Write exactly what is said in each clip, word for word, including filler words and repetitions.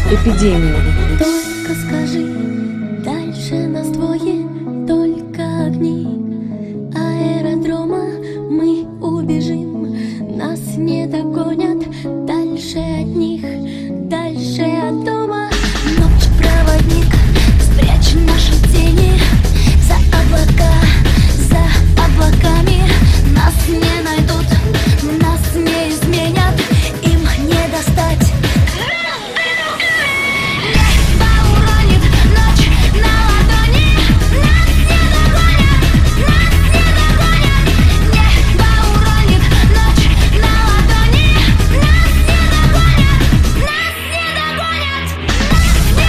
Эпидемия. Только скажи, дальше нас двое, только огни аэродрома. Мы убежим, нас не догонят. Дальше от них, дальше от дома. Ночь проводник, спрячь наши тени за облака, за облаками. Нас не найдут, нас не изменят, им не достать. Небо уронит ночь на ладони. Нас не догонят, нас не догонят. Небо уронит ночь на ладони. Нас не догонят, нас не догонят, нас не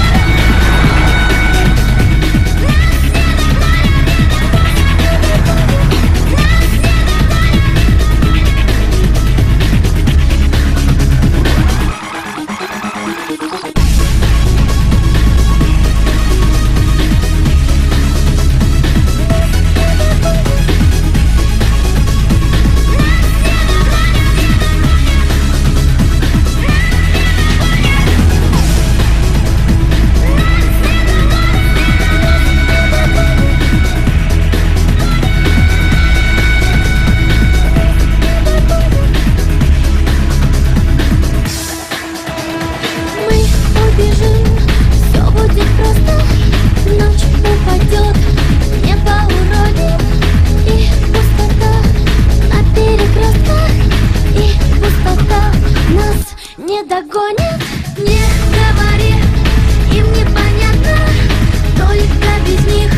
не догонят. Не говори, им непонятно, только без них